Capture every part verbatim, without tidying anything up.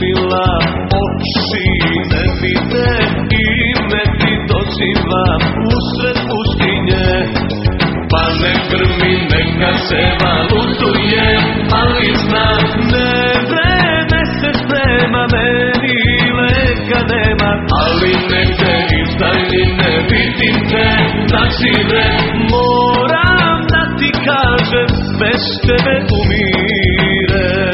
sila, oči ne vide, ime ti doziva usred pustinje. Pa ne grmi, neka se valutuje, ali zna, ne vreme se sprema, meni leka nema. Ali ne te izdajni, ne vidim te, nadzire, moram da ti kažem, bez tebe umirem.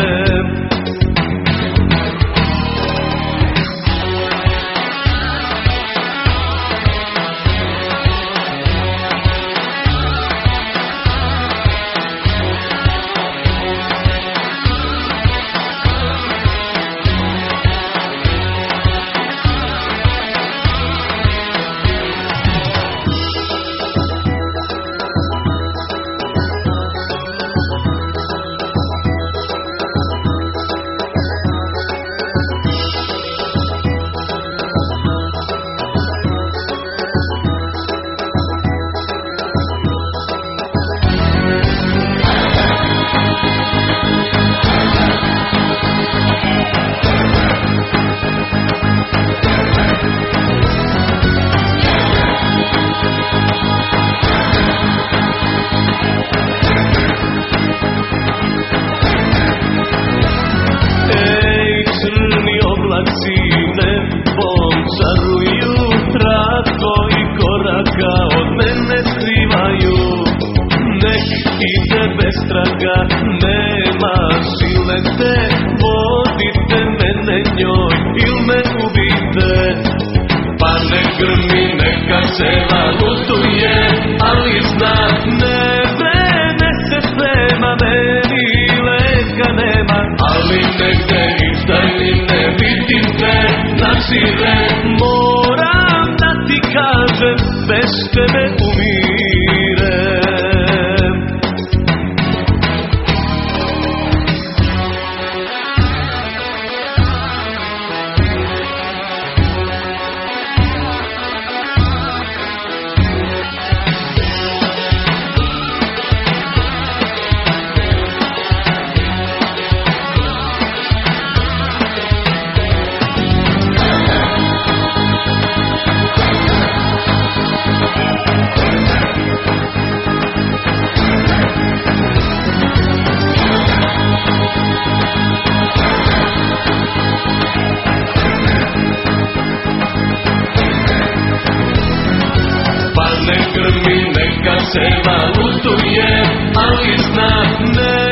Nebom caruju, trako i koraka od mene skrivaju. Nek ide bez traga, nema sile te, vodite mene njoj il me ubite. Pa ne grmi, neka se valutuje, ali zna, ne vreme se sprema, meni leka nema. Ali negde izdajni, ne vidim te, nadzire, moram da ti kažem, bez tebe umirem. Ne grmi, neka se valutuje, ali zna, ne